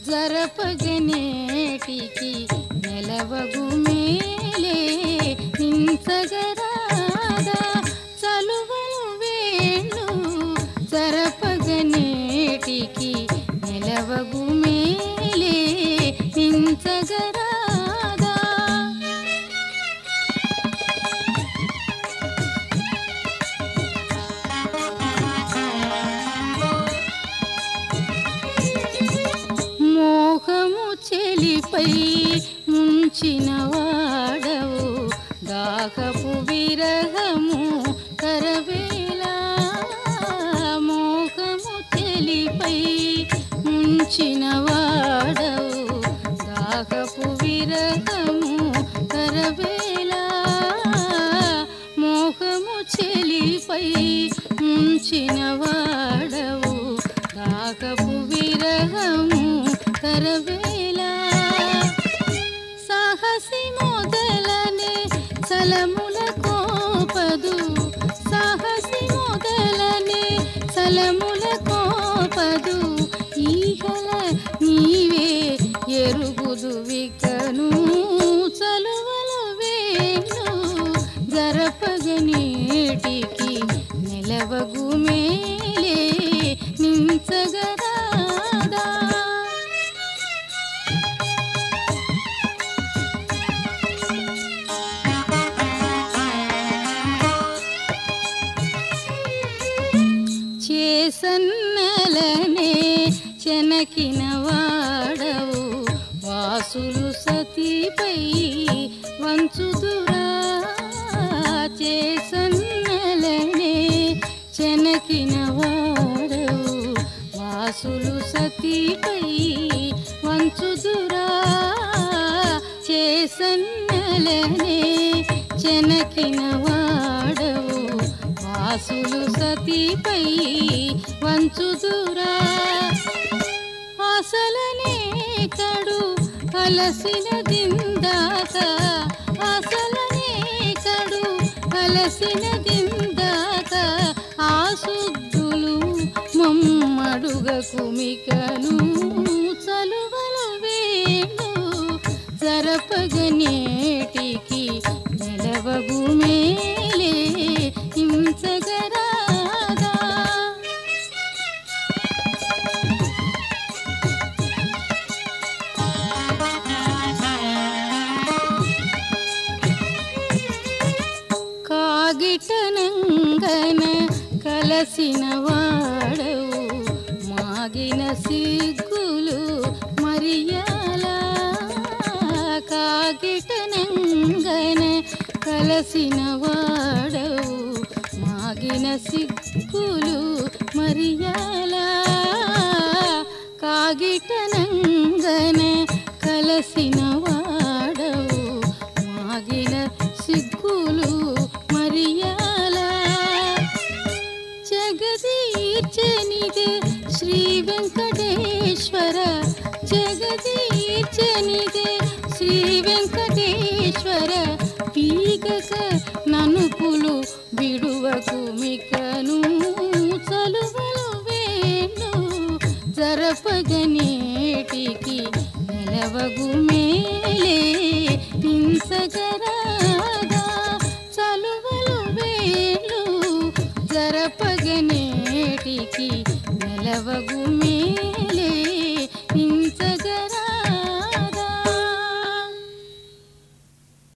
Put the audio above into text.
జరపగనేటికి నెలవగు మేలే నించగరాదా చలువలు వేణు జరపగనేటికి నెలవగు మేలే నించగరాదా మోహము చెలిపై ముంచిన వాడవు దాహపు విరహము కరవేలా మోహము చెలిపై ముంచిన వాడవు దాహపు విరహము కరవేలా మోహము చెలిపై ముంచిన వాడవు దాహపు విరహము కరవేలా సాహసి మొదలనే సలముల కోపదు సాహసి మొదలనే సలముల కోపదు ఈహల నీవే ఎరుగుదు వికను చలువలు వేణు జరపగనేటికి నెలవగు మేలే నించగరాదా చేసన్నలనే చెనకిన వాడవు వాసులు సతిపై వంచుదురా చేసన్నలనే చెనకిన వాడవు వాసులు సతిపై వంచుదురా చేసన్నలనే చెనకిన వాడవు వాసులు సతిపై వంచుదురా ఆసలనే కడు అలసిన దిందాక ఆసలనే కడు అలసిన దిందాక ఆశుద్ధులు మమ్మడుగ కుమికను చలువలు వేణు జరపగనేటికి నెలవగు మేలే హింసగరాదా కాగిటనంగన కలసిన వాడవు మాగిన సిగ్గులు మరియాలా కాగిటనంగన కలసిన వాడవు మాగిన సిగ్గులు మరియాలా కాగిటనంగన కలసిన వాడవు మాగిన సిగ్గులు మరియాలా జగదీర్చనిదే శ్రీ వెంకటేశ్వర జగదీర్చనిదే శ్రీ వెంకటేశ్వర పీగక ననుపులు విడువకు మికను చలువలు వేణు జరపగనేటికి నెలవగు మేలే హింసగరాదా చలువలు వేణు జరపగనేటికి నెలవగు మేలే